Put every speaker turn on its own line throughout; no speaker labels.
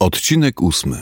Odcinek 8.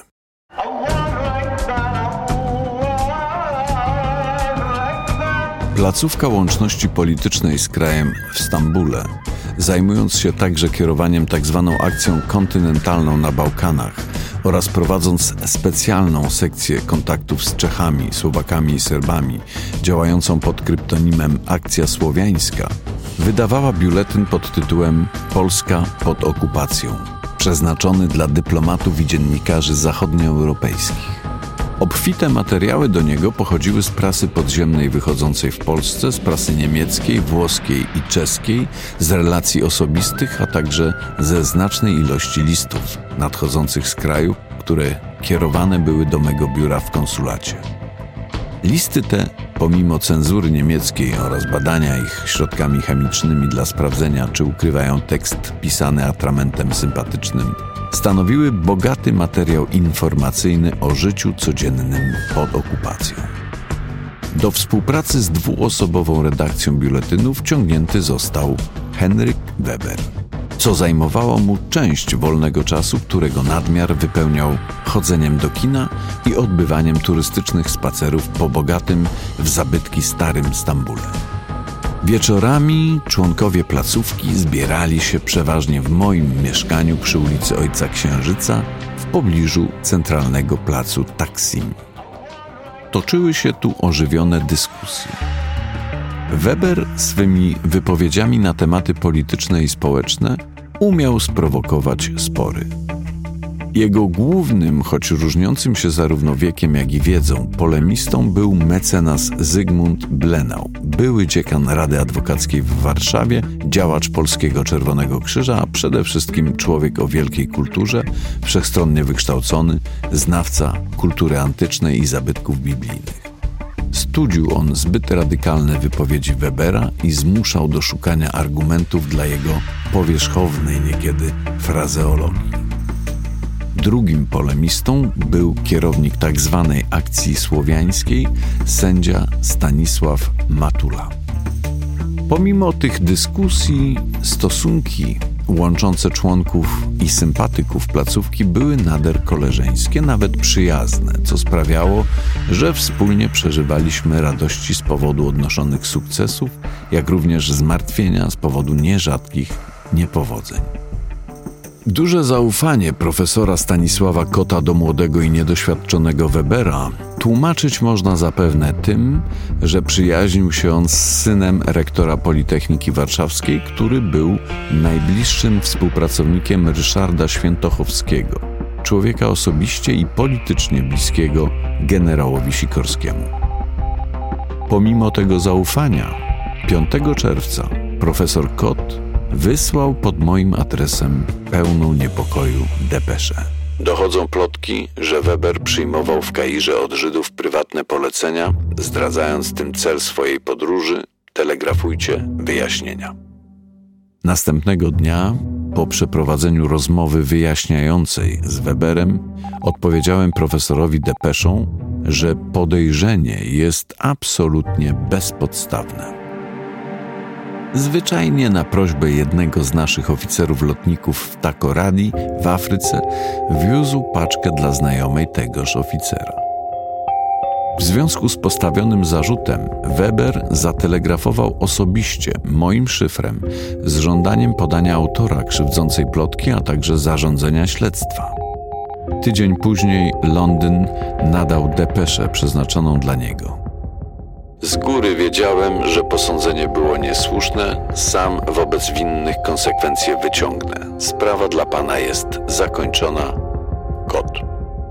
Placówka łączności politycznej z krajem w Stambule, zajmując się także kierowaniem tzw. akcją kontynentalną na Bałkanach oraz prowadząc specjalną sekcję kontaktów z Czechami, Słowakami i Serbami, działającą pod kryptonimem Akcja Słowiańska, wydawała biuletyn pod tytułem Polska pod okupacją, przeznaczony dla dyplomatów i dziennikarzy zachodnioeuropejskich. Obfite materiały do niego pochodziły z prasy podziemnej wychodzącej w Polsce, z prasy niemieckiej, włoskiej i czeskiej, z relacji osobistych, a także ze znacznej ilości listów nadchodzących z krajów, które kierowane były do mego biura w konsulacie. Listy te, pomimo cenzury niemieckiej oraz badania ich środkami chemicznymi dla sprawdzenia, czy ukrywają tekst pisany atramentem sympatycznym, stanowiły bogaty materiał informacyjny o życiu codziennym pod okupacją. Do współpracy z dwuosobową redakcją biuletynu wciągnięty został Henryk Weber, co zajmowało mu część wolnego czasu, którego nadmiar wypełniał chodzeniem do kina i odbywaniem turystycznych spacerów po bogatym w zabytki starym Stambule. Wieczorami członkowie placówki zbierali się przeważnie w moim mieszkaniu przy ulicy Ojca Księżyca w pobliżu centralnego placu Taksim. Toczyły się tu ożywione dyskusje. Weber swymi wypowiedziami na tematy polityczne i społeczne umiał sprowokować spory. Jego głównym, choć różniącym się zarówno wiekiem, jak i wiedzą, polemistą był mecenas Zygmunt Blenau, były dziekan Rady Adwokackiej w Warszawie, działacz Polskiego Czerwonego Krzyża, a przede wszystkim człowiek o wielkiej kulturze, wszechstronnie wykształcony, znawca kultury antycznej i zabytków biblijnych. Studził on zbyt radykalne wypowiedzi Webera i zmuszał do szukania argumentów dla jego powierzchownej niekiedy frazeologii. Drugim polemistą był kierownik tzw. Akcji Słowiańskiej, sędzia Stanisław Matula. Pomimo tych dyskusji, stosunki łączące członków i sympatyków placówki były nader koleżeńskie, nawet przyjazne, co sprawiało, że wspólnie przeżywaliśmy radości z powodu odnoszonych sukcesów, jak również zmartwienia z powodu nierzadkich niepowodzeń. Duże zaufanie profesora Stanisława Kota do młodego i niedoświadczonego Webera tłumaczyć można zapewne tym, że przyjaźnił się on z synem rektora Politechniki Warszawskiej, który był najbliższym współpracownikiem Ryszarda Świętochowskiego, człowieka osobiście i politycznie bliskiego generałowi Sikorskiemu. Pomimo tego zaufania, 5 czerwca profesor Kot wysłał pod moim adresem pełną niepokoju depeszę. Dochodzą plotki, że Weber przyjmował w Kairze od Żydów prywatne polecenia, zdradzając tym cel swojej podróży. Telegrafujcie wyjaśnienia. Następnego dnia, po przeprowadzeniu rozmowy wyjaśniającej z Weberem, odpowiedziałem profesorowi depeszą, że podejrzenie jest absolutnie bezpodstawne. Zwyczajnie na prośbę jednego z naszych oficerów lotników w Takoradi w Afryce wiózł paczkę dla znajomej tegoż oficera. W związku z postawionym zarzutem Weber zatelegrafował osobiście moim szyfrem z żądaniem podania autora krzywdzącej plotki, a także zarządzenia śledztwa. Tydzień później Londyn nadał depeszę przeznaczoną dla niego. Z góry wiedziałem, że posądzenie było niesłuszne, sam wobec winnych konsekwencje wyciągnę. Sprawa dla pana jest zakończona. Kot.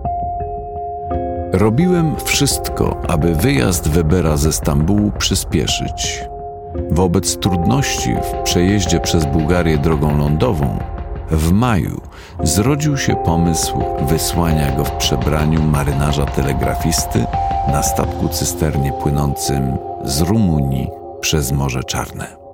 Robiłem wszystko, aby wyjazd Webera ze Stambułu przyspieszyć. Wobec trudności w przejeździe przez Bułgarię drogą lądową, w maju zrodził się pomysł wysłania go w przebraniu marynarza telegrafisty na statku cysternie płynącym z Rumunii przez Morze Czarne.